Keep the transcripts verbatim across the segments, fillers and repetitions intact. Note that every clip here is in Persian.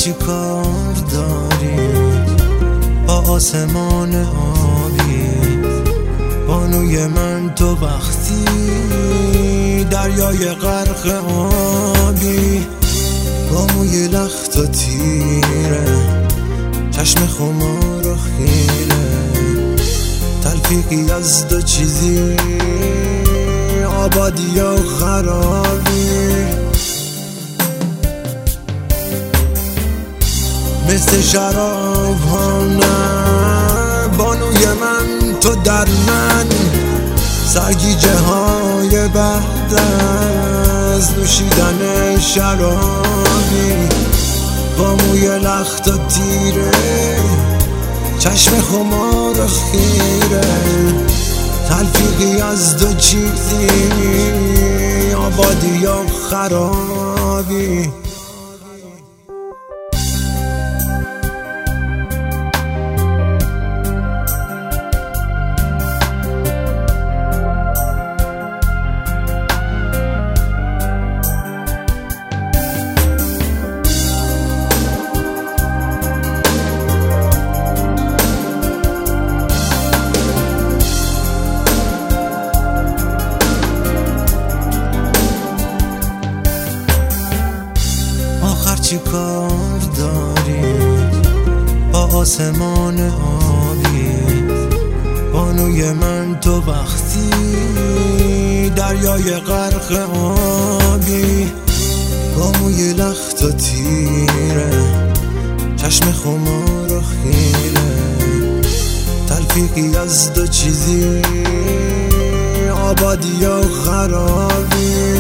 چی کار داری با آسمان آبی؟ بانوی من تو وقتی دریای غرق آبی، با موی لخت و تیره، چشم خمار و خیره، تلفیقی از دو چیزی، آبادی و خرابی. مثل شراب ها نه بانوی من تو در من، سرگیجه های بعد از نوشیدن شرابی، با موی لخت و تیره، چشم خمار و خیره، تلفیقی از دو چیزی، آبادی و خرابی. چی کار داری با آسمان آبی؟ بانوی من تو وقتی دریای غرق آبی، با موی لخت و تیره، چشم خمار و خیره، تلفیقی از دو چیزی، آبادی و خرابی.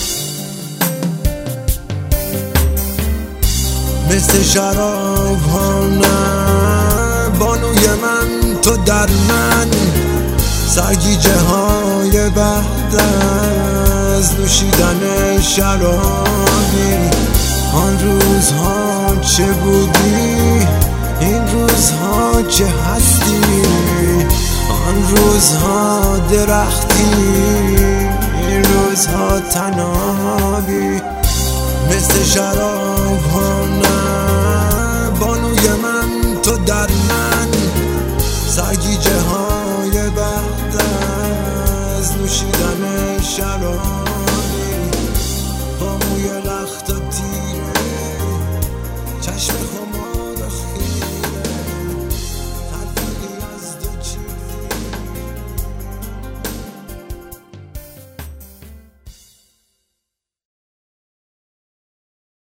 مثل شراب ها نه بانوی من تو در من، سرگیجه های بعد از نوشیدن شرابی. آن روزها چه بودی، این روزها چه هستی، آن روزها درختی، این روزها تنابی. مثل شراب ها نه